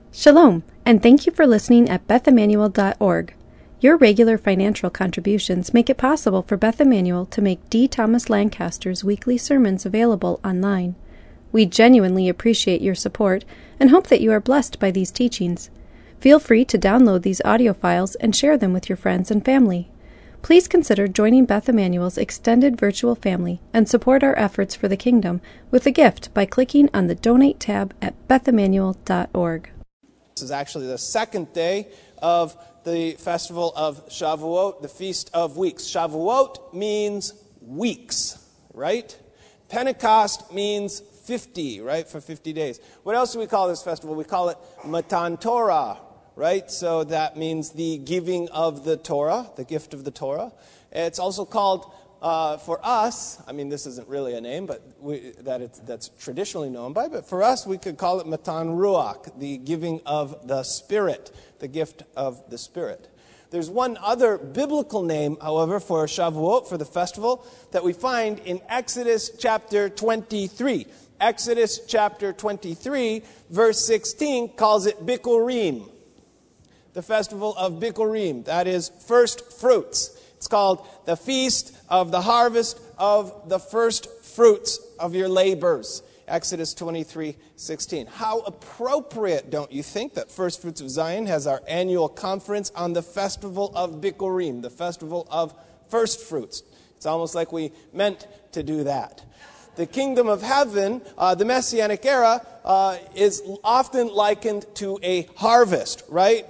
Shalom, and thank you for listening at BethEmmanuel.org. Your regular financial contributions make it possible for Beth Emmanuel to make D. Thomas Lancaster's weekly sermons available online. We genuinely appreciate your support and hope that you are blessed by these teachings. Feel free to download these audio files and share them with your friends and family. Please consider joining Beth Emmanuel's extended virtual family and support our efforts for the kingdom with a gift by clicking on the Donate tab at BethEmmanuel.org. This is actually the second day of the festival of Shavuot, the Feast of Weeks. Shavuot means weeks, right? Pentecost means 50, right, for 50 days. What else do we call this festival? We call it Matan Torah, right? So that means the giving of the Torah, the gift of the Torah. It's also called, for us, I mean, this isn't really a name, but that's traditionally known by, but for us, we could call it Matan Ruach, the giving of the Spirit, the gift of the Spirit. There's one other biblical name, however, for Shavuot, for the festival, that we find in Exodus chapter 23. Exodus chapter 23, verse 16, calls it Bikurim, the festival of Bikurim, that is first fruits. It's called the Feast of the Harvest of the First Fruits of Your Labors. Exodus 23:16. How appropriate, don't you think, that First Fruits of Zion has our annual conference on the festival of Bikurim, the festival of first fruits. It's almost like we meant to do that. The kingdom of heaven, the Messianic era, is often likened to a harvest, right?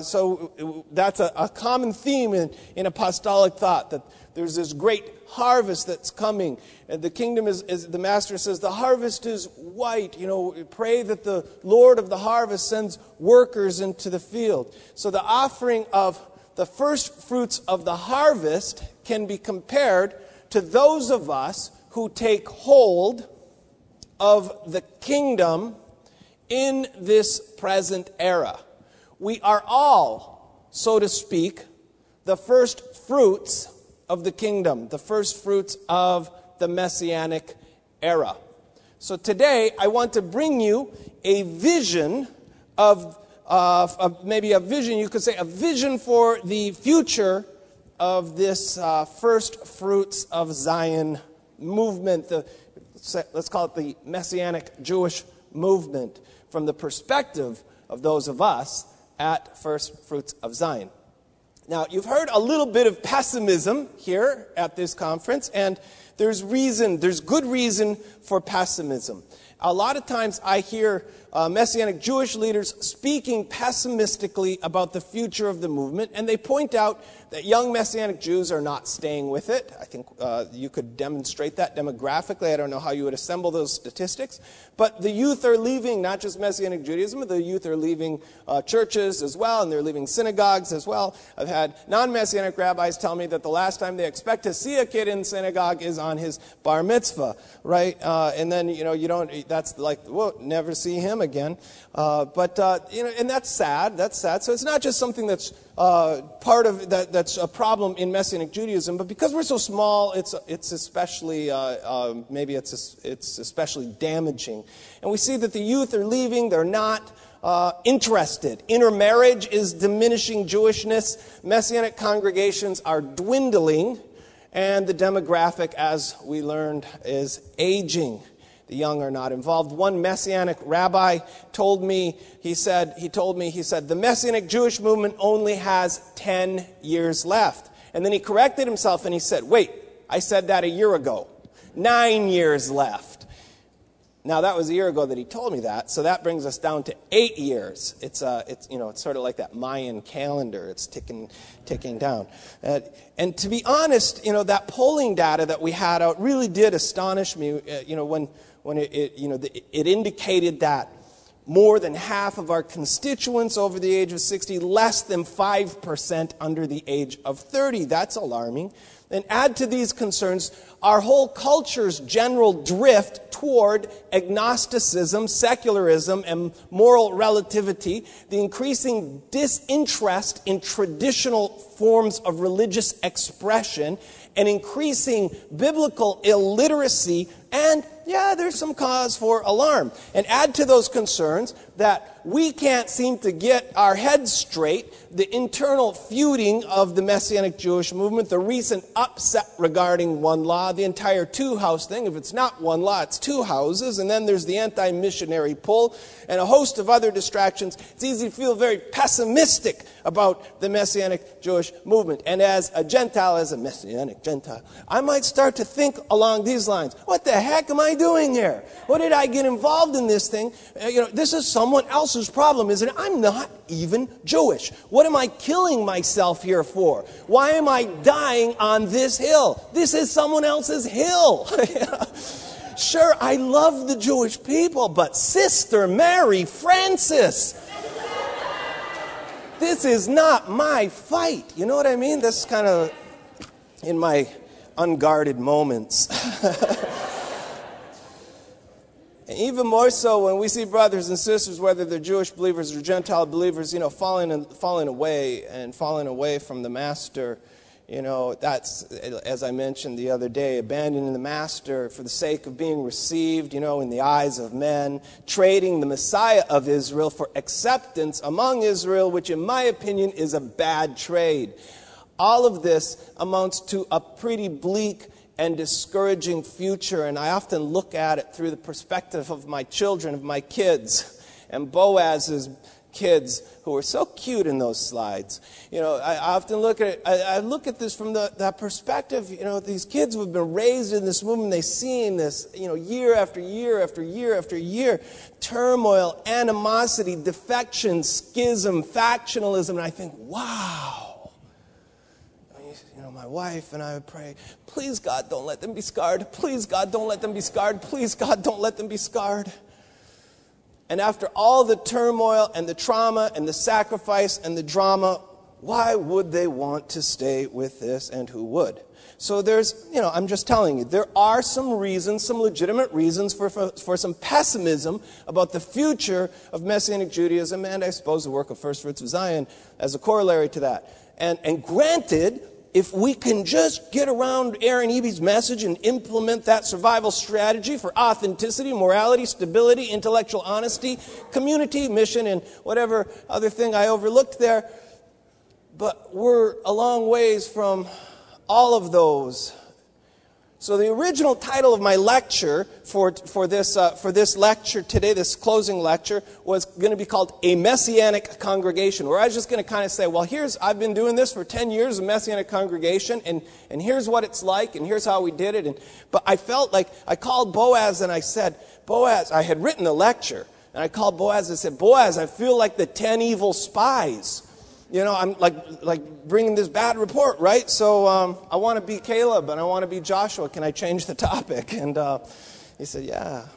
So that's a common theme in apostolic thought, that there's this great harvest that's coming. And the kingdom is, the master says, the harvest is white. You know, pray that the Lord of the harvest sends workers into the field. So the offering of the first fruits of the harvest can be compared to those of us who take hold of the kingdom in this present era. We are all, so to speak, the first fruits of the kingdom, the first fruits of the Messianic era. So today, I want to bring you a vision of maybe a vision, you could say a vision for the future of this first fruits of Zion movement, let's call it the Messianic Jewish movement, from the perspective of those of us at First Fruits of Zion. Now, you've heard a little bit of pessimism here at this conference, and there's good reason for pessimism. A lot of times I hear Messianic Jewish leaders speaking pessimistically about the future of the movement, and they point out that young Messianic Jews are not staying with it. I think you could demonstrate that demographically. I don't know how you would assemble those statistics. But the youth are leaving, not just Messianic Judaism, but the youth are leaving churches as well, and they're leaving synagogues as well. I've had non-Messianic rabbis tell me that the last time they expect to see a kid in synagogue is on his bar mitzvah, right? And then, that's like, whoa, never see him again. And that's sad. That's sad. So it's not just something that's part of that. That's a problem in Messianic Judaism, but because we're so small, it's especially it's especially damaging. And we see that the youth are leaving. They're not interested. Intermarriage is diminishing Jewishness. Messianic congregations are dwindling, and the demographic, as we learned, is aging. The young are not involved. One Messianic rabbi told me, he said, the Messianic Jewish movement only has 10 years left. And then he corrected himself and he said, wait, I said that a year ago. 9 years left. Now that was a year ago that he told me that, so that brings us down to 8 years. It's sort of like that Mayan calendar. It's ticking down. And to be honest, that polling data that we had out really did astonish me. When it indicated that more than half of our constituents over the age of 60, less than 5% under the age of 30. That's alarming. And add to these concerns our whole culture's general drift toward agnosticism, secularism, and moral relativity, the increasing disinterest in traditional forms of religious expression, and increasing biblical illiteracy, and yeah, there's some cause for alarm. And add to those concerns that we can't seem to get our heads straight, the internal feuding of the Messianic Jewish movement, the recent upset regarding one law, the entire two-house thing. If it's not one law, it's two houses. And then there's the anti-missionary pull and a host of other distractions. It's easy to feel very pessimistic about the Messianic Jewish movement. And as a Gentile, as a Messianic Gentile, I might start to think along these lines. What the heck am I doing here? What did I get involved in this thing? This is someone else's problem, isn't it? I'm not even Jewish. What am I killing myself here for? Why am I dying on this hill? This is someone else's hill. Sure, I love the Jewish people, but Sister Mary Frances, this is not my fight. You know what I mean? That's kind of in my unguarded moments. And even more so when we see brothers and sisters, whether they're Jewish believers or Gentile believers, falling away from the Master. That's, as I mentioned the other day, abandoning the Master for the sake of being received, in the eyes of men, trading the Messiah of Israel for acceptance among Israel, which in my opinion is a bad trade. All of this amounts to a pretty bleak and discouraging future, and I often look at it through the perspective of my children, of my kids, and Boaz's kids, who are so cute in those slides. I often look at it, I look at this from that perspective. These kids who have been raised in this movement, they've seen this, year after year after year after year, turmoil, animosity, defection, schism, factionalism, and I think, wow. My wife and I would pray, please God, don't let them be scarred. Please God, don't let them be scarred. Please God, don't let them be scarred. And after all the turmoil and the trauma and the sacrifice and the drama, why would they want to stay with this, and who would? So there's, I'm just telling you, there are some reasons, some legitimate reasons for some pessimism about the future of Messianic Judaism, and I suppose the work of First Fruits of Zion as a corollary to that. And granted, if we can just get around Aaron Eby's message and implement that survival strategy for authenticity, morality, stability, intellectual honesty, community, mission, and whatever other thing I overlooked there, but we're a long ways from all of those. So the original title of my lecture for this lecture today, this closing lecture, was going to be called A Messianic Congregation, where I was just going to kind of say, well, I've been doing this for 10 years, a Messianic congregation, and here's what it's like, and here's how we did it. But I felt like I called Boaz and I said, Boaz, I had written the lecture, and I called Boaz and said, Boaz, I feel like the 10 evil spies. I'm like bringing this bad report, right? So I want to be Caleb and I want to be Joshua. Can I change the topic? And he said, yeah.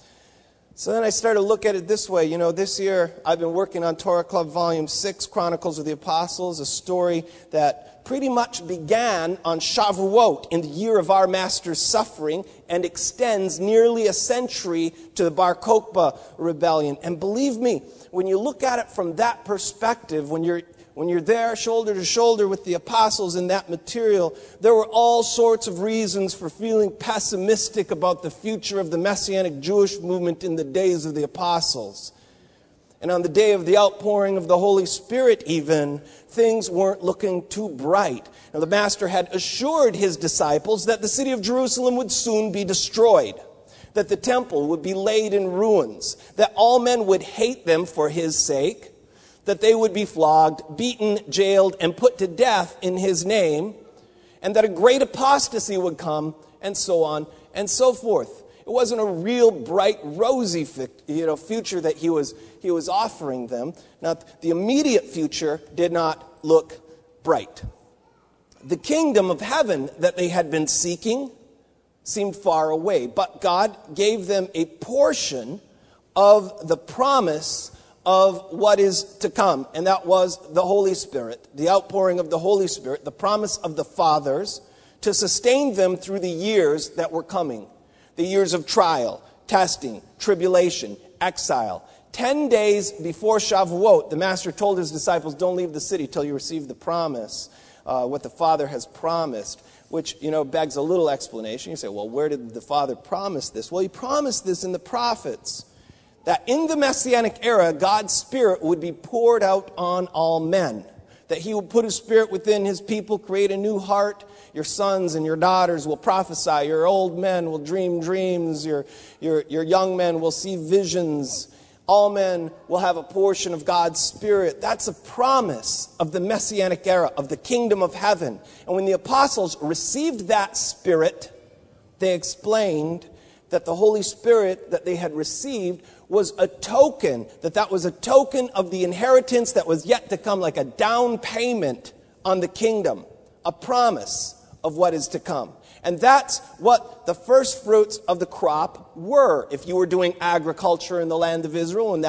So then I started to look at it this way. This year I've been working on Torah Club Volume 6, Chronicles of the Apostles, a story that pretty much began on Shavuot, in the year of our Master's suffering, and extends nearly a century to the Bar Kokhba rebellion. And believe me, when you look at it from that perspective, when you're there shoulder to shoulder with the apostles in that material, there were all sorts of reasons for feeling pessimistic about the future of the Messianic Jewish movement in the days of the apostles. And on the day of the outpouring of the Holy Spirit even, things weren't looking too bright. Now the Master had assured his disciples that the city of Jerusalem would soon be destroyed, that the temple would be laid in ruins, that all men would hate them for his sake, that they would be flogged, beaten, jailed, and put to death in his name, and that a great apostasy would come, and so on and so forth. It wasn't a real bright, rosy future that he was offering them. Now, the immediate future did not look bright. The kingdom of heaven that they had been seeking seemed far away, but God gave them a portion of the promise of what is to come, and that was the Holy Spirit, the outpouring of the Holy Spirit, the promise of the fathers to sustain them through the years that were coming, the years of trial, testing, tribulation, exile. 10 days before Shavuot, the Master told his disciples, don't leave the city till you receive the promise, what the Father has promised. which, begs a little explanation. You say, well, where did the Father promise this? Well, he promised this in the prophets, that in the Messianic era, God's Spirit would be poured out on all men, that he would put his Spirit within his people, create a new heart. Your sons and your daughters will prophesy. Your old men will dream dreams. Your young men will see visions. All men will have a portion of God's Spirit. That's a promise of the Messianic era, of the kingdom of heaven. And when the apostles received that Spirit, they explained that the Holy Spirit that they had received was a token, that was a token of the inheritance that was yet to come, like a down payment on the kingdom, a promise of what is to come. And that's what the first fruits of the crop were. If you were doing agriculture in the land of Israel and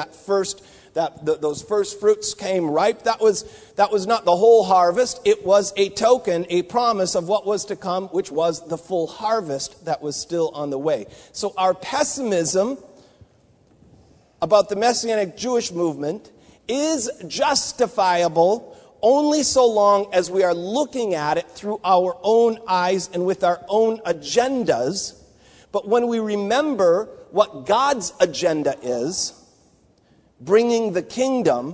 those first fruits came ripe, that was not the whole harvest. It was a token, a promise of what was to come, which was the full harvest that was still on the way. So our pessimism about the Messianic Jewish movement is justifiable only so long as we are looking at it through our own eyes and with our own agendas. But when we remember what God's agenda is, bringing the kingdom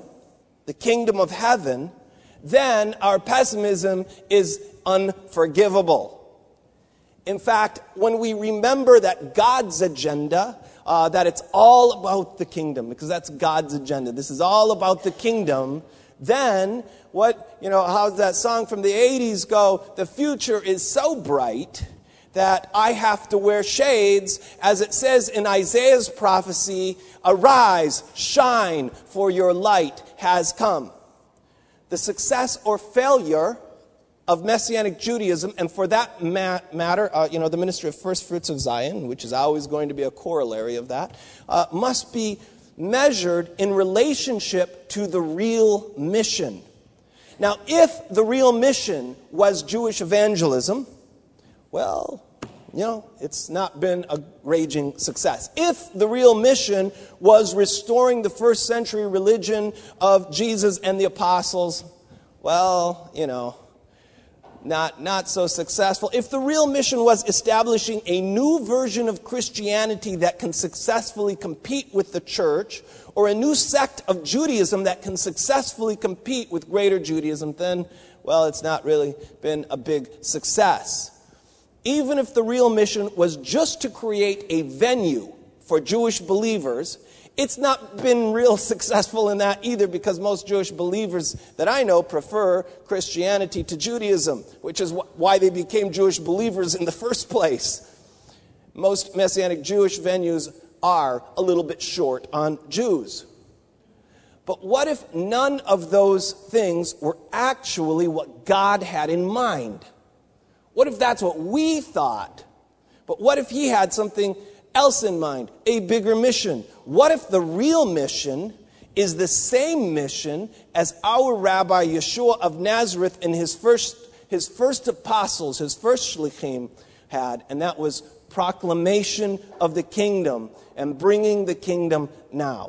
of heaven, then our pessimism is unforgivable. In fact, when we remember that God's agenda, that it's all about the kingdom, because that's God's agenda. This is all about the kingdom. Then, how's that song from the 80s go? The future is so bright that I have to wear shades, as it says in Isaiah's prophecy, arise, shine, for your light has come. The success or failure of Messianic Judaism, and for that matter, the ministry of first fruits of Zion, which is always going to be a corollary of that, must be measured in relationship to the real mission. Now, if the real mission was Jewish evangelism, well, it's not been a raging success. If the real mission was restoring the first century religion of Jesus and the apostles, well, not so successful. If the real mission was establishing a new version of Christianity that can successfully compete with the church, or a new sect of Judaism that can successfully compete with greater Judaism, then, well, it's not really been a big success. Even if the real mission was just to create a venue for Jewish believers, it's not been real successful in that either, because most Jewish believers that I know prefer Christianity to Judaism, which is why they became Jewish believers in the first place. Most Messianic Jewish venues are a little bit short on Jews. But what if none of those things were actually what God had in mind? What if that's what we thought? But what if he had something else in mind, a bigger mission? What if the real mission is the same mission as our Rabbi Yeshua of Nazareth and his first apostles, his first shlichim had, and that was proclamation of the kingdom and bringing the kingdom now.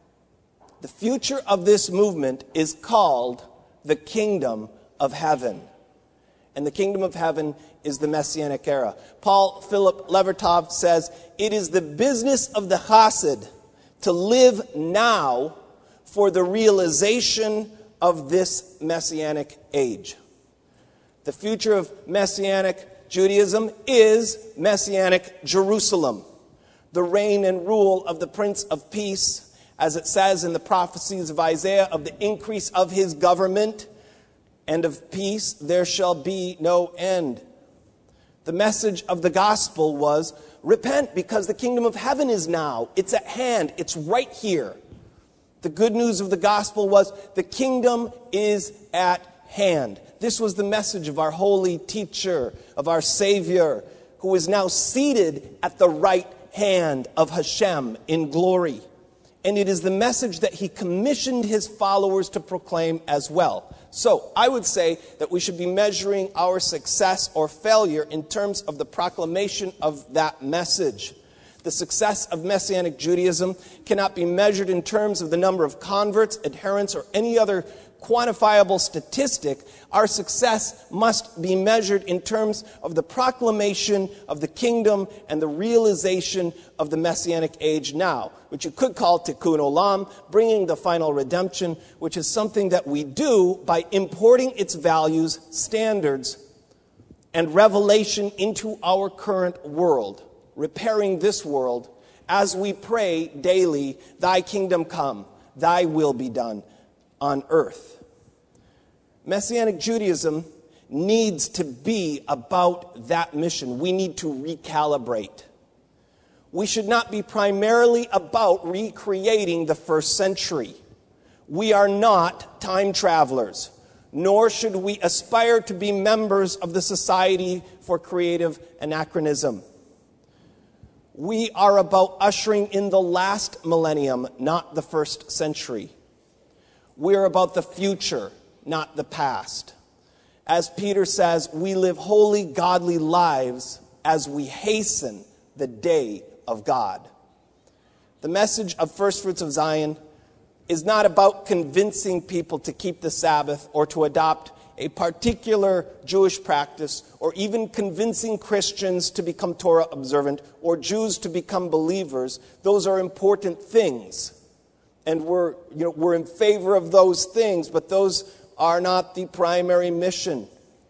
The future of this movement is called the kingdom of heaven. And the kingdom of heaven is the Messianic era. Paul Philip Levertov says, it is the business of the Chassid to live now for the realization of this Messianic age. The future of Messianic Judaism is Messianic Jerusalem, the reign and rule of the Prince of Peace, as it says in the prophecies of Isaiah, of the increase of his government and of peace there shall be no end. The message of the gospel was, repent, because the kingdom of heaven is now. It's at hand. It's right here. The good news of the gospel was, the kingdom is at hand. This was the message of our holy teacher, of our Savior, who is now seated at the right hand of Hashem in glory. And it is the message that he commissioned his followers to proclaim as well. So I would say that we should be measuring our success or failure in terms of the proclamation of that message. The success of Messianic Judaism cannot be measured in terms of the number of converts, adherents, or any other quantifiable statistic. Our success must be measured in terms of the proclamation of the kingdom and the realization of the Messianic age now, which you could call Tikkun Olam, bringing the final redemption, which is something that we do by importing its values, standards, and revelation into our current world, repairing this world as we pray daily, thy kingdom come, thy will be done on earth. Messianic Judaism needs to be about that mission. We need to recalibrate. We should not be primarily about recreating the first century. We are not time travelers, nor should we aspire to be members of the Society for Creative Anachronism. We are about ushering in the last millennium, not the first century. We are about the future, not the past. As Peter says, we live holy, godly lives as we hasten the day of God. The message of First Fruits of Zion is not about convincing people to keep the Sabbath or to adopt a particular Jewish practice, or even convincing Christians to become Torah observant or Jews to become believers. Those are important things. And we're in favor of those things, but those are not the primary mission.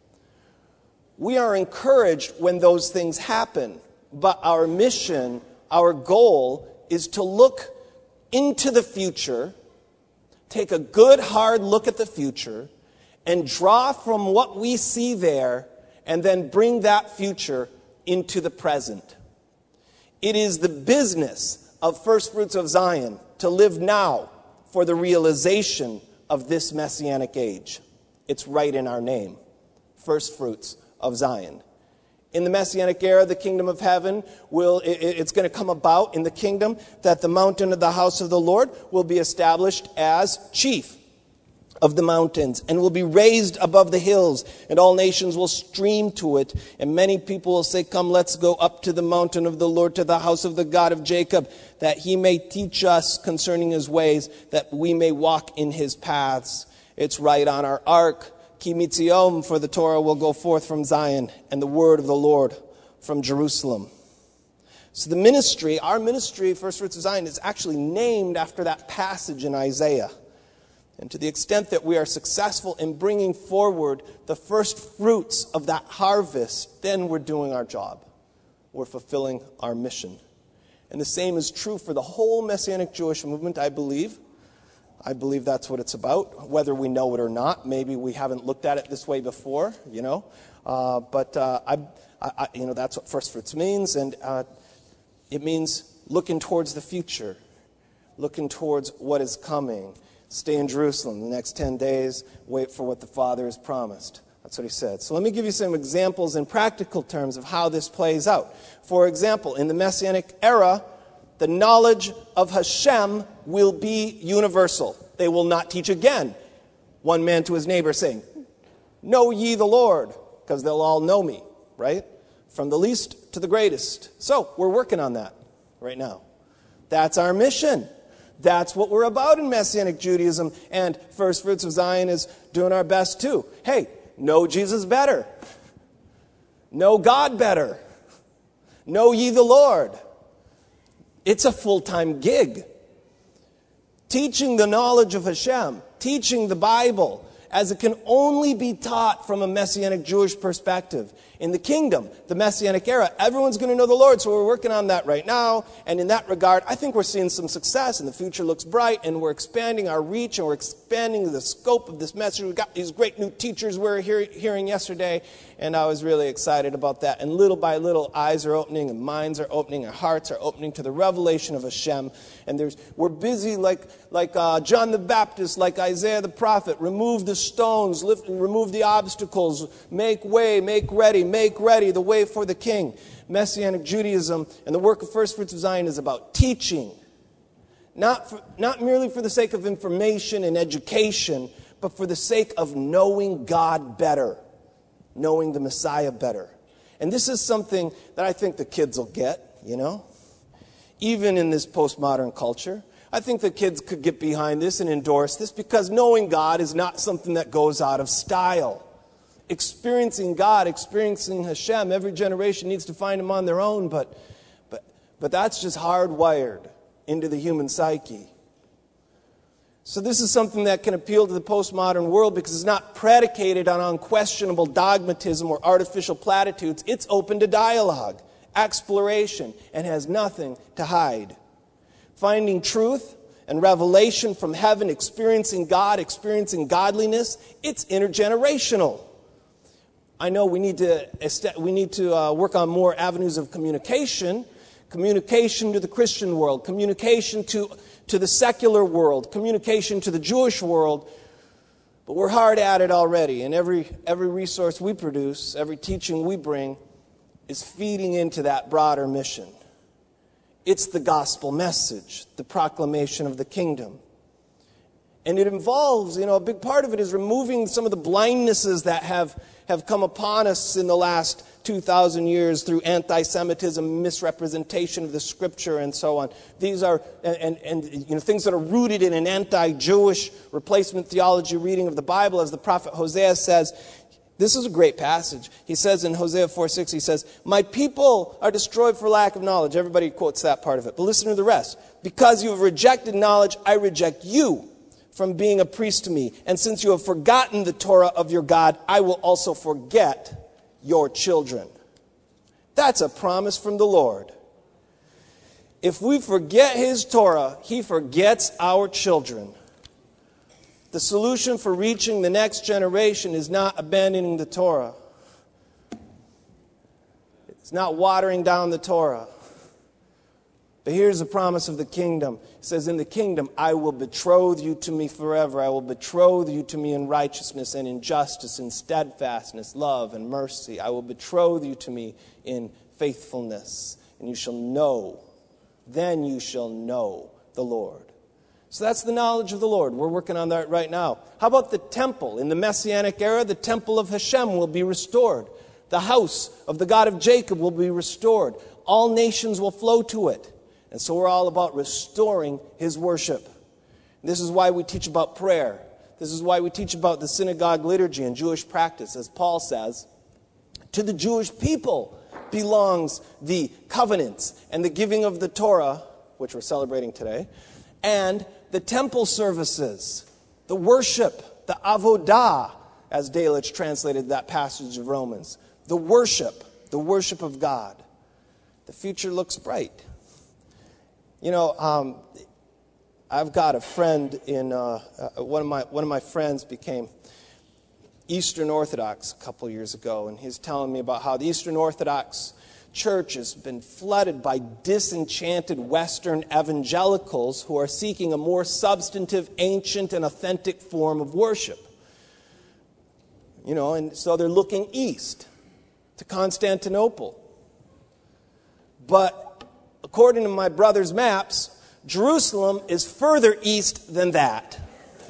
We are encouraged when those things happen, but our mission, our goal, is to look into the future, take a good, hard look at the future, and draw from what we see there, and then bring that future into the present. It is the business of First Fruits of Zion to live now for the realization of this Messianic age. It's right in our name, First Fruits of Zion. In the Messianic era, the kingdom of heaven it's going to come about in the kingdom that the mountain of the house of the Lord will be established as chief of the mountains and will be raised above the hills, and all nations will stream to it. And many people will say, come, let's go up to the mountain of the Lord, to the house of the God of Jacob, that he may teach us concerning his ways, that we may walk in his paths. It's right on our ark. Ki mitzion, for the Torah will go forth from Zion, and the word of the Lord from Jerusalem. So the ministry, our ministry, First Fruits of Zion, is actually named after that passage in Isaiah. And to the extent that we are successful in bringing forward the first fruits of that harvest, then we're doing our job. We're fulfilling our mission. And the same is true for the whole Messianic Jewish movement, I believe. I believe that's what it's about, whether we know it or not. Maybe we haven't looked at it this way before, but that's what first fruits means, and it means looking towards the future, looking towards what is coming. Stay in Jerusalem the next 10 days, wait for what the Father has promised. That's what he said. So let me give you some examples in practical terms of how this plays out. For example, in the Messianic era, the knowledge of Hashem will be universal. They will not teach again, one man to his neighbor saying, know ye the Lord, because they'll all know me, right? From the least to the greatest. So we're working on that right now. That's our mission. That's what we're about in Messianic Judaism, and First Fruits of Zion is doing our best too. Hey, know Jesus better. Know God better. Know ye the Lord. It's a full-time gig. Teaching the knowledge of Hashem, teaching the Bible, as it can only be taught from a Messianic Jewish perspective. In the kingdom, the Messianic era, everyone's going to know the Lord, so we're working on that right now. And in that regard, I think we're seeing some success, and the future looks bright, and we're expanding our reach, and we're expanding the scope of this message. We've got these great new teachers we were hearing yesterday, and I was really excited about that. And little by little, eyes are opening, and minds are opening, and hearts are opening to the revelation of Hashem. And we're busy like John the Baptist, like Isaiah the prophet. Remove the stones, remove the obstacles, make way, make ready the way for the King. Messianic Judaism and the work of First Fruits of Zion is about teaching, not merely for the sake of information and education, but for the sake of knowing God better, knowing the Messiah better. And this is something that I think the kids will get, even in this postmodern culture. I think the kids could get behind this and endorse this because knowing God is not something that goes out of style. Experiencing God, experiencing Hashem, every generation needs to find Him on their own, but that's just hardwired into the human psyche. So this is something that can appeal to the postmodern world because it's not predicated on unquestionable dogmatism or artificial platitudes. It's open to dialogue, exploration, and has nothing to hide. Finding truth and revelation from heaven, experiencing God, experiencing godliness, it's intergenerational. I know we need to work on more avenues of communication to the Christian world, communication to the secular world, communication to the Jewish world. But we're hard at it already, and every resource we produce, every teaching we bring is feeding into that broader mission. It's the gospel message, the proclamation of the kingdom. And it involves, a big part of it is removing some of the blindnesses that have come upon us in the last 2,000 years through anti-Semitism, misrepresentation of the Scripture, and so on. These are things that are rooted in an anti-Jewish replacement theology reading of the Bible, as the prophet Hosea says. This is a great passage. He says in Hosea 4:6, he says, "My people are destroyed for lack of knowledge." Everybody quotes that part of it. But listen to the rest. "Because you have rejected knowledge, I reject you from being a priest to me. And since you have forgotten the Torah of your God, I will also forget your children." That's a promise from the Lord. If we forget His Torah, He forgets our children. The solution for reaching the next generation is not abandoning the Torah. It's not watering down the Torah. But here's the promise of the kingdom. It says, "In the kingdom, I will betroth you to me forever. I will betroth you to me in righteousness and in justice, in steadfastness, love, and mercy. I will betroth you to me in faithfulness. And you shall know, then you shall know the Lord." So that's the knowledge of the Lord. We're working on that right now. How about the temple? In the Messianic era, the temple of Hashem will be restored. The house of the God of Jacob will be restored. All nations will flow to it. And so we're all about restoring His worship. This is why we teach about prayer. This is why we teach about the synagogue liturgy and Jewish practice. As Paul says, to the Jewish people belongs the covenants and the giving of the Torah, which we're celebrating today, and the temple services, the worship, the avodah, as Delitzsch translated that passage of Romans. The worship of God. The future looks bright. I've got a friend in one of my friends became Eastern Orthodox a couple years ago, and he's telling me about how the Eastern Orthodox Church has been flooded by disenchanted Western evangelicals who are seeking a more substantive, ancient, and authentic form of worship. And so they're looking east to Constantinople. But according to my brother's maps, Jerusalem is further east than that.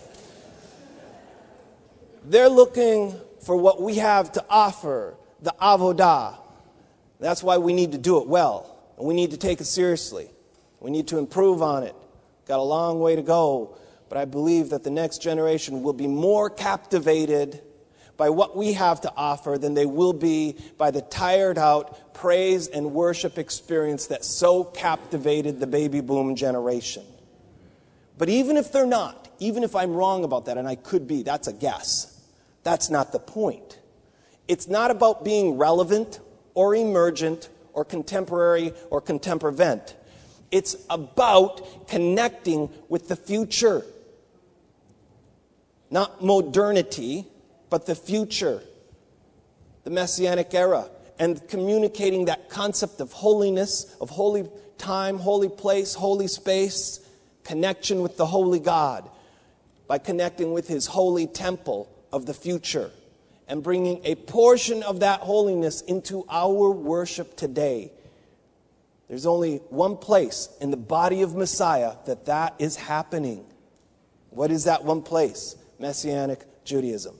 They're looking for what we have to offer, the avodah. That's why we need to do it well, and we need to take it seriously. We need to improve on it. Got a long way to go, but I believe that the next generation will be more captivated by what we have to offer than they will be by the tired-out praise and worship experience that so captivated the baby boom generation. But even if they're not, even if I'm wrong about that, and I could be, that's a guess. That's not the point. It's not about being relevant or emergent, or contemporary, or contemporvent. It's about connecting with the future. Not modernity, but the future. The Messianic era. And communicating that concept of holiness, of holy time, holy place, holy space, connection with the holy God, by connecting with His holy temple of the future. And bringing a portion of that holiness into our worship today. There's only one place in the body of Messiah that is happening. What is that one place? Messianic Judaism.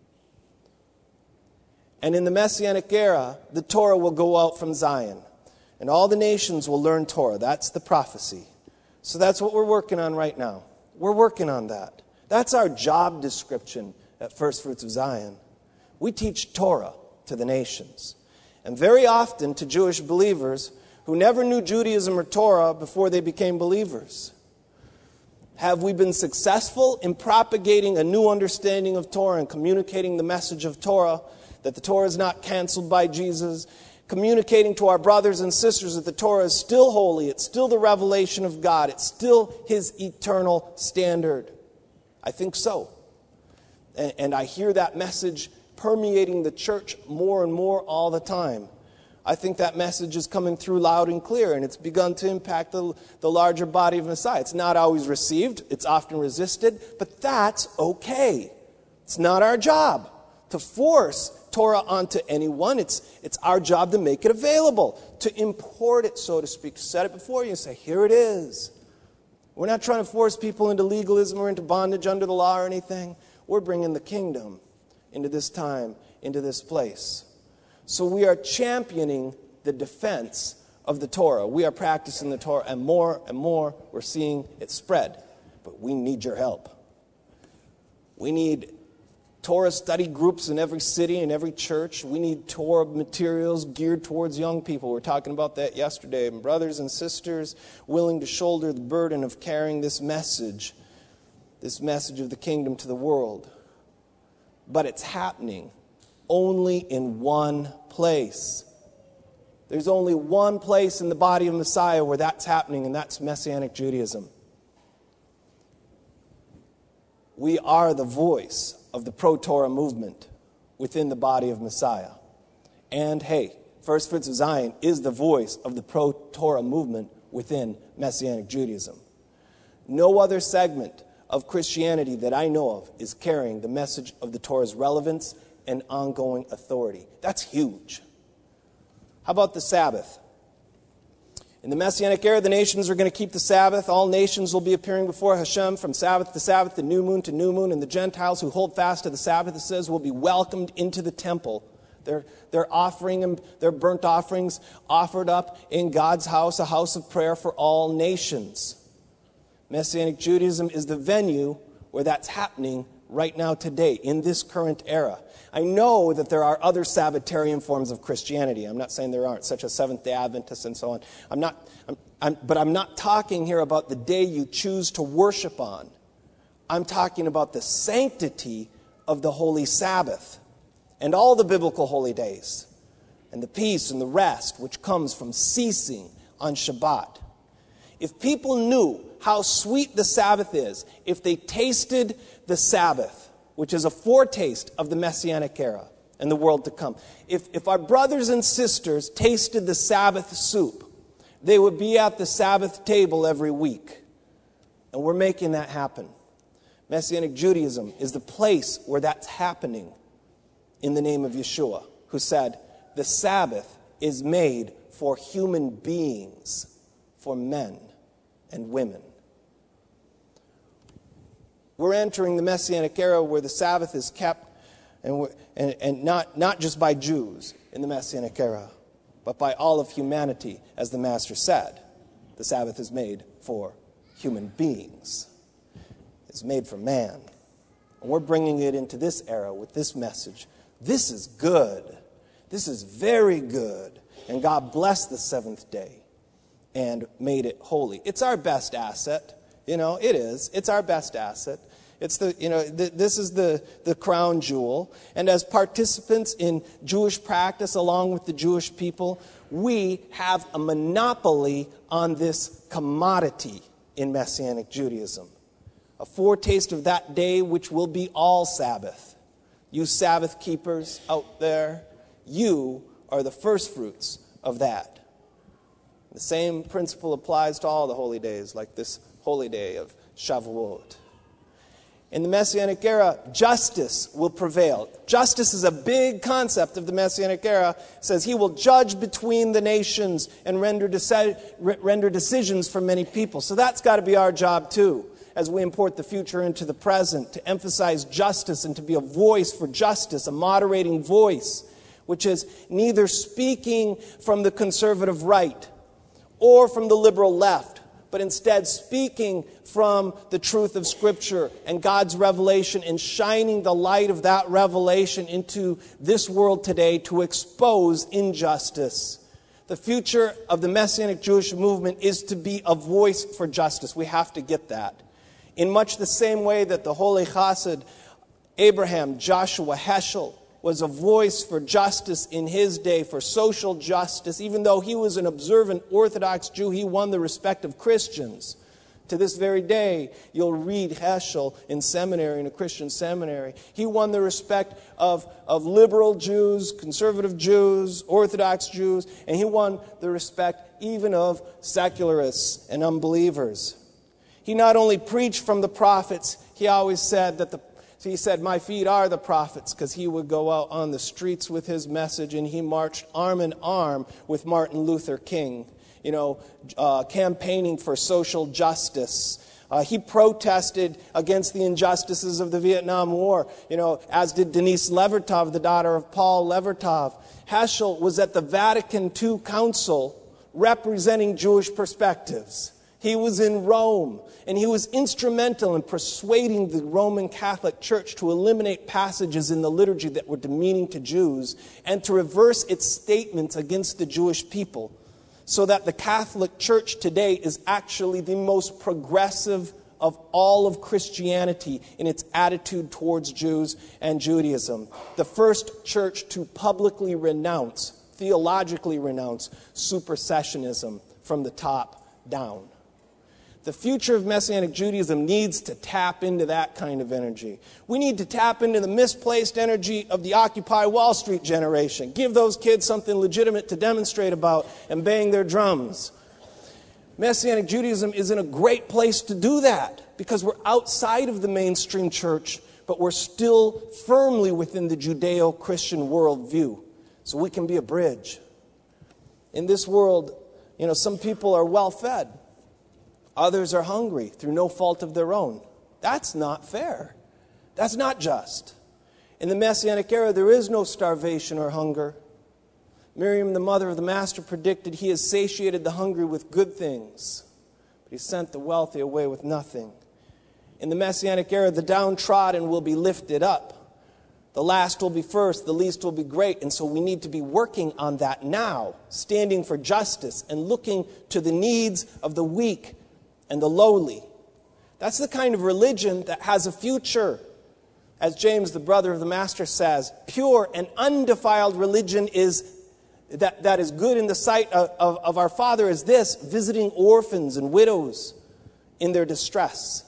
And in the Messianic era, the Torah will go out from Zion. and all the nations will learn Torah. That's the prophecy. So that's what we're working on right now. We're working on that. That's our job description at First Fruits of Zion. We teach Torah to the nations. And very often to Jewish believers who never knew Judaism or Torah before they became believers. Have we been successful in propagating a new understanding of Torah and communicating the message of Torah, that the Torah is not canceled by Jesus, communicating to our brothers and sisters that the Torah is still holy, it's still the revelation of God, it's still His eternal standard? I think so. And I hear that message permeating the church more and more all the time. I think that message is coming through loud and clear, and it's begun to impact the larger body of Messiah. It's not always received. It's often resisted, but that's okay. It's not our job to force Torah onto anyone. It's our job to make it available, to import it, so to speak, to set it before you and say, here it is. We're not trying to force people into legalism or into bondage under the law or anything. We're bringing the kingdom into this time, into this place. So we are championing the defense of the Torah. We are practicing the Torah, and more we're seeing it spread. But we need your help. We need Torah study groups in every city and every church. We need Torah materials geared towards young people. We were talking about that yesterday. And brothers and sisters willing to shoulder the burden of carrying this message of the kingdom to the world. But it's happening only in one place. There's only one place in the body of Messiah where that's happening, and that's Messianic Judaism. We are the voice of the pro-Torah movement within the body of Messiah. And hey, First Fruits of Zion is the voice of the pro-Torah movement within Messianic Judaism. No other segment of Christianity that I know of is carrying the message of the Torah's relevance and ongoing authority. That's huge. How about the Sabbath? In the Messianic era, the nations are going to keep the Sabbath. All nations will be appearing before Hashem from Sabbath to Sabbath, the new moon to new moon. And the Gentiles who hold fast to the Sabbath, it says, will be welcomed into the temple. They're offering them, their burnt offerings offered up in God's house, a house of prayer for all nations. Messianic Judaism is the venue where that's happening right now today, in this current era. I know that there are other Sabbatarian forms of Christianity. I'm not saying there aren't, such as Seventh-day Adventists and so on. But I'm not talking here about the day you choose to worship on. I'm talking about the sanctity of the Holy Sabbath and all the biblical holy days, and the peace and the rest which comes from ceasing on Shabbat. If people knew how sweet the Sabbath is, if they tasted the Sabbath, which is a foretaste of the Messianic era and the world to come, if our brothers and sisters tasted the Sabbath soup, they would be at the Sabbath table every week. And we're making that happen. Messianic Judaism is the place where that's happening in the name of Yeshua, who said, the Sabbath is made for human beings, for men and women. We're entering the Messianic era where the Sabbath is kept, and not just by Jews in the Messianic era, but by all of humanity, as the Master said. The Sabbath is made for human beings. It's made for man. And we're bringing it into this era with this message. This is good. This is very good. And God blessed the seventh day and made it holy. It's our best asset. It is. It's our best asset. It's this is the crown jewel. And as participants in Jewish practice along with the Jewish people, we have a monopoly on this commodity in Messianic Judaism. A foretaste of that day which will be all Sabbath. You Sabbath keepers out there, you are the first fruits of that. The same principle applies to all the holy days, like this holy day of Shavuot. In the Messianic era, justice will prevail. Justice is a big concept of the Messianic era. It says he will judge between the nations and render decisions for many people. So that's got to be our job too, as we import the future into the present, to emphasize justice and to be a voice for justice, a moderating voice. which is neither speaking from the conservative right or from the liberal left, but instead speaking from the truth of Scripture and God's revelation and shining the light of that revelation into this world today to expose injustice. The future of the Messianic Jewish movement is to be a voice for justice. We have to get that. In much the same way that the Holy Chassid, Abraham Joshua Heschel, was a voice for justice in his day, for social justice. Even though he was an observant Orthodox Jew, he won the respect of Christians. To this very day, you'll read Heschel in seminary, in a Christian seminary. He won the respect of liberal Jews, conservative Jews, Orthodox Jews, and he won the respect even of secularists and unbelievers. He not only preached from the prophets, he always said he said, my feet are the prophets, because he would go out on the streets with his message, and he marched arm in arm with Martin Luther King, campaigning for social justice. He protested against the injustices of the Vietnam War, as did Denise Levertov, the daughter of Paul Levertov. Heschel was at the Vatican II Council representing Jewish perspectives. He was in Rome, and he was instrumental in persuading the Roman Catholic Church to eliminate passages in the liturgy that were demeaning to Jews and to reverse its statements against the Jewish people, so that the Catholic Church today is actually the most progressive of all of Christianity in its attitude towards Jews and Judaism. The first church to publicly theologically renounce supersessionism from the top down. The future of Messianic Judaism needs to tap into that kind of energy. We need to tap into the misplaced energy of the Occupy Wall Street generation. Give those kids something legitimate to demonstrate about and bang their drums. Messianic Judaism is in a great place to do that because we're outside of the mainstream church, but we're still firmly within the Judeo-Christian worldview. So we can be a bridge. In this world, some people are well-fed. Others are hungry through no fault of their own. That's not fair. That's not just. In the Messianic era, there is no starvation or hunger. Miriam, the mother of the Master, predicted, he has satiated the hungry with good things, but he sent the wealthy away with nothing. In the Messianic era, the downtrodden will be lifted up. The last will be first, the least will be great. And so we need to be working on that now, standing for justice and looking to the needs of the weak and the lowly. That's the kind of religion that has a future. As James, the brother of the Master, says, pure and undefiled religion that is good in the sight of our Father is this, visiting orphans and widows in their distress.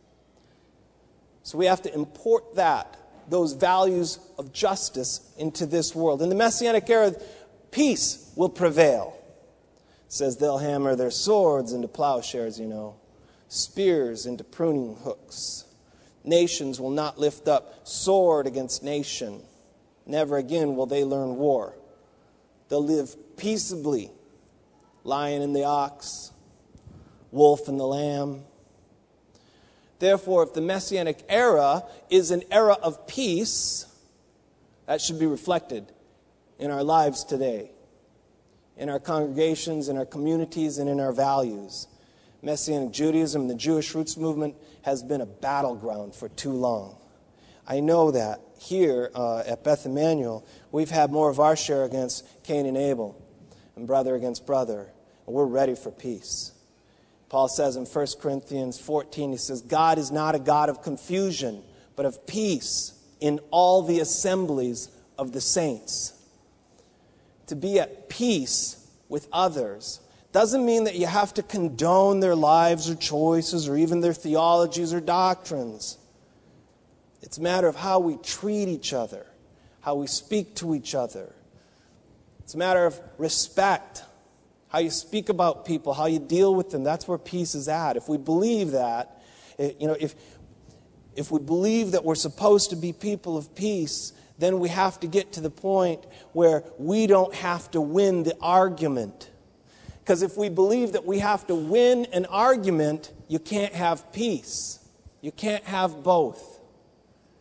So we have to import those values of justice into this world. In the Messianic era, peace will prevail. It says they'll hammer their swords into plowshares, spears into pruning hooks. Nations will not lift up sword against nation. Never again will they learn war. They'll live peaceably, lion and the ox, wolf and the lamb. Therefore, if the Messianic era is an era of peace, that should be reflected in our lives today, in our congregations, in our communities, and in our values. Messianic Judaism, the Jewish Roots movement, has been a battleground for too long. I know that here at Beth Emmanuel, we've had more of our share against Cain and Abel, and brother against brother, and we're ready for peace. Paul says in 1 Corinthians 14, he says, God is not a God of confusion, but of peace in all the assemblies of the saints. To be at peace with others doesn't mean that you have to condone their lives or choices or even their theologies or doctrines. It's a matter of how we treat each other, how we speak to each other. It's a matter of respect, how you speak about people, how you deal with them. That's where peace is at. If we believe that, if we believe that we're supposed to be people of peace, then we have to get to the point where we don't have to win the argument. Because if we believe that we have to win an argument, you can't have peace. You can't have both.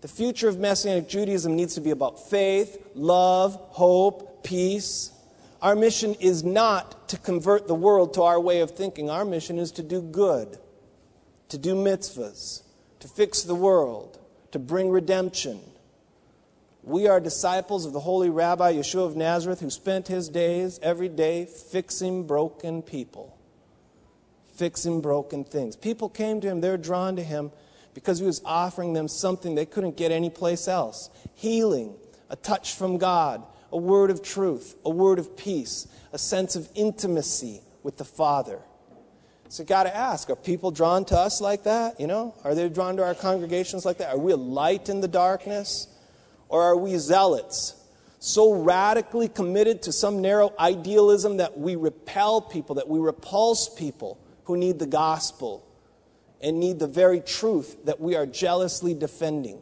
The future of Messianic Judaism needs to be about faith, love, hope, peace. Our mission is not to convert the world to our way of thinking. Our mission is to do good, to do mitzvahs, to fix the world, to bring redemption. We are disciples of the holy Rabbi Yeshua of Nazareth, who spent his days every day fixing broken people, fixing broken things. People came to him, they were drawn to him because he was offering them something they couldn't get anyplace else. Healing, a touch from God, a word of truth, a word of peace, a sense of intimacy with the Father. So you got to ask, are people drawn to us like that? Are they drawn to our congregations like that? Are we a light in the darkness? Or are we zealots, so radically committed to some narrow idealism that we repel people, that we repulse people who need the gospel and need the very truth that we are jealously defending?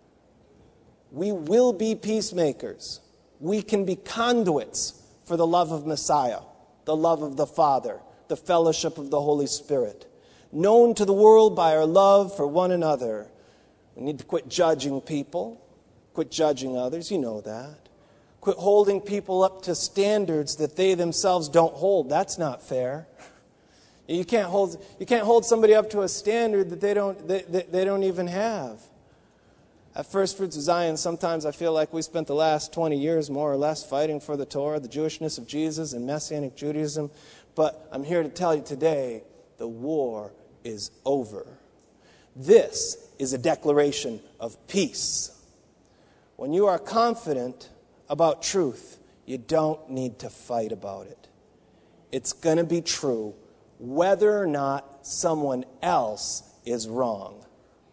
We will be peacemakers. We can be conduits for the love of Messiah, the love of the Father, the fellowship of the Holy Spirit, known to the world by our love for one another. We need to quit judging people. Quit judging others, you know that. Quit holding people up to standards that they themselves don't hold. That's not fair. You can't hold somebody up to a standard that they don't even have. At First Fruits of Zion, sometimes I feel like we spent the last 20 years more or less fighting for the Torah, the Jewishness of Jesus, and Messianic Judaism. But I'm here to tell you today, the war is over. This is a declaration of peace. When you are confident about truth, you don't need to fight about it. It's going to be true whether or not someone else is wrong.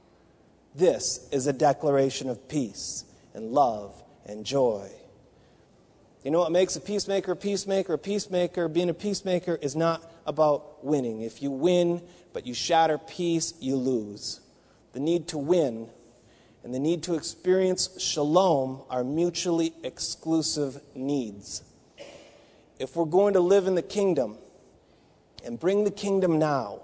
This is a declaration of peace and love and joy. You know what makes a peacemaker a peacemaker? A peacemaker, being a peacemaker, is not about winning. If you win, but you shatter peace, you lose. The need to win and the need to experience shalom are mutually exclusive needs. If we're going to live in the kingdom and bring the kingdom now,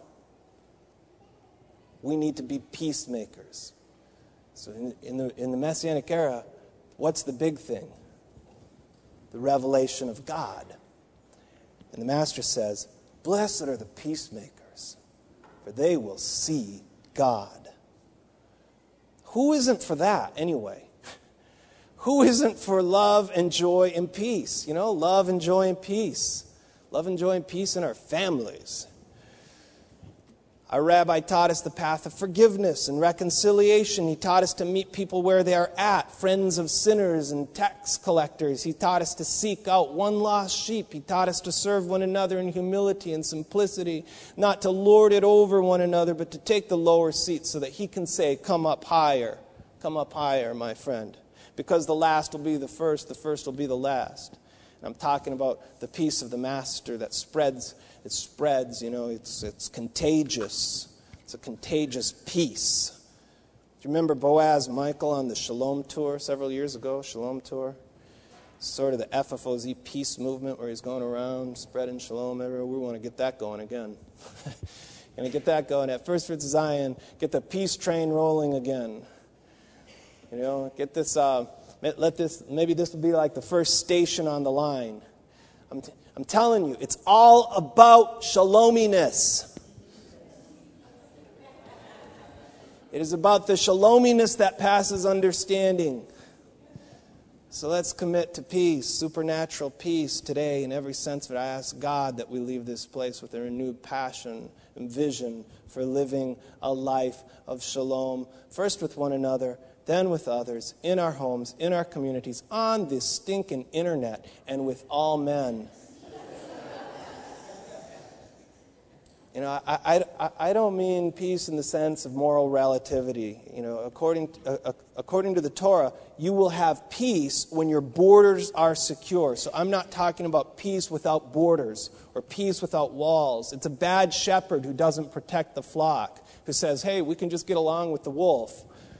we need to be peacemakers. So in the Messianic era, what's the big thing? The revelation of God. And the Master says, "Blessed are the peacemakers, for they will see God." Who isn't for that anyway? Who isn't for love and joy and peace? Love and joy and peace. Love and joy and peace in our families. Our rabbi taught us the path of forgiveness and reconciliation. He taught us to meet people where they are at, friends of sinners and tax collectors. He taught us to seek out one lost sheep. He taught us to serve one another in humility and simplicity, not to lord it over one another, but to take the lower seat so that he can say, "Come up higher, my friend." Because the last will be the first will be the last. And I'm talking about the peace of the Master that spreads. It spreads, it's contagious. It's a contagious peace. Do you remember Boaz Michael on the Shalom Tour several years ago? Shalom Tour. Sort of the FFOZ peace movement where he's going around spreading shalom everywhere. We want to get that going again. Going to get that going at First Fruits of Zion. Get the peace train rolling again. Get this. Maybe this will be like the first station on the line. I'm telling you, it's all about shalominess. It is about the shalominess that passes understanding. So let's commit to peace, supernatural peace today in every sense of it. I ask God that we leave this place with a renewed passion and vision for living a life of shalom, first with one another, then with others, in our homes, in our communities, on this stinking internet, and with all men. I don't mean peace in the sense of moral relativity. According to the Torah, you will have peace when your borders are secure. So I'm not talking about peace without borders or peace without walls. It's a bad shepherd who doesn't protect the flock, who says, "Hey, we can just get along with the wolf."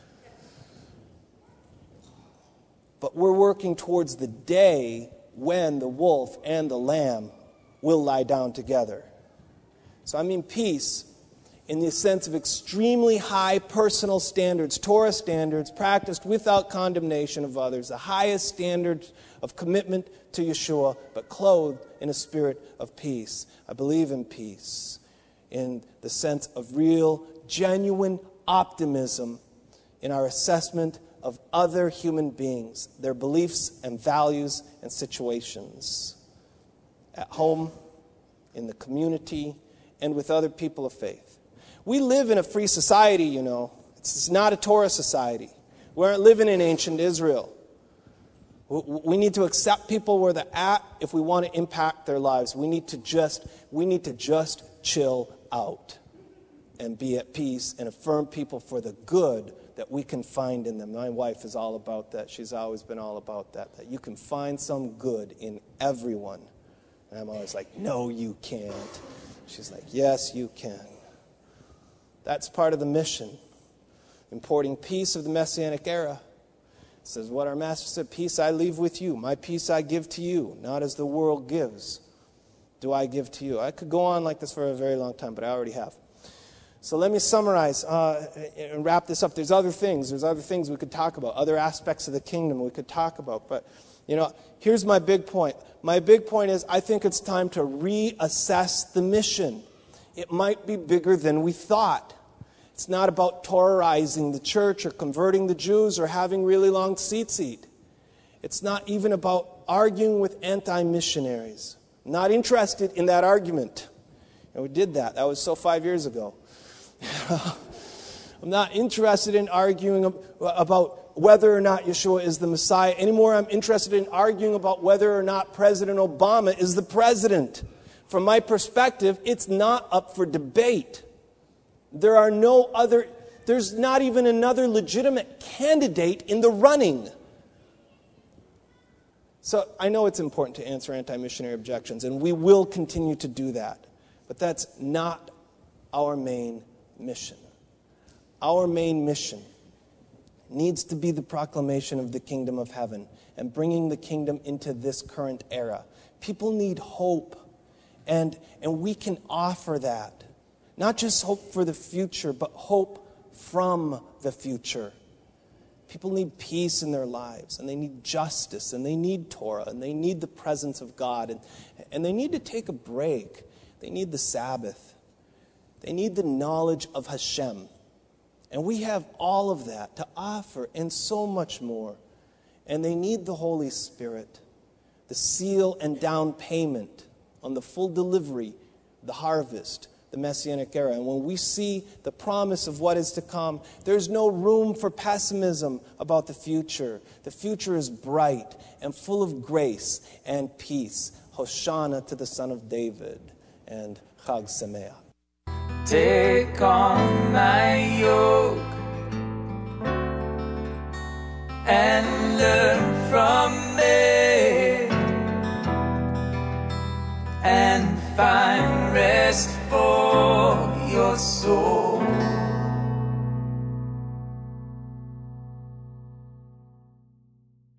But we're working towards the day when the wolf and the lamb will lie down together. So I mean peace in the sense of extremely high personal standards, Torah standards, practiced without condemnation of others, the highest standards of commitment to Yeshua, but clothed in a spirit of peace. I believe in peace in the sense of real, genuine optimism in our assessment of other human beings, their beliefs and values and situations, at home, in the community, and with other people of faith. We live in a free society, you know. It's not a Torah society. We aren't living in ancient Israel. We need to accept people where they're at if we want to impact their lives. We need to just chill out and be at peace and affirm people for the good that we can find in them. My wife is all about that. She's always been all about that. That you can find some good in everyone. And I'm always like, no, you can't. She's like, yes, you can. That's part of the mission. Importing peace of the Messianic era. It says what our Master said, peace I leave with you. My peace I give to you. Not as the world gives, do I give to you. I could go on like this for a very long time, but I already have. So let me summarize and wrap this up. There's other things we could talk about. Other aspects of the kingdom we could talk about. But, here's my big point. My big point is I think it's time to reassess the mission. It might be bigger than we thought. It's not about Torahising the church or converting the Jews or having really long tzitzit. It's not even about arguing with anti-missionaries. I'm not interested in that argument. And we did that. That was so 5 years ago. I'm not interested in arguing about whether or not Yeshua is the Messiah anymore. I'm interested in arguing about whether or not President Obama is the president. From my perspective, it's not up for debate. There's not even another legitimate candidate in the running. So I know it's important to answer anti-missionary objections, and we will continue to do that. But that's not our main mission. Our main mission needs to be the proclamation of the kingdom of heaven and bringing the kingdom into this current era. People need hope, and we can offer that. Not just hope for the future, but hope from the future. People need peace in their lives, and they need justice, and they need Torah, and they need the presence of God, and they need to take a break. They need the Sabbath. They need the knowledge of Hashem. And we have all of that to offer, and so much more. And they need the Holy Spirit, the seal and down payment on the full delivery, the harvest, the Messianic era. And when we see the promise of what is to come, there's no room for pessimism about the future. The future is bright and full of grace and peace. Hoshana to the Son of David, and Chag Sameach. Take on my yoke and learn from me and find rest for your soul.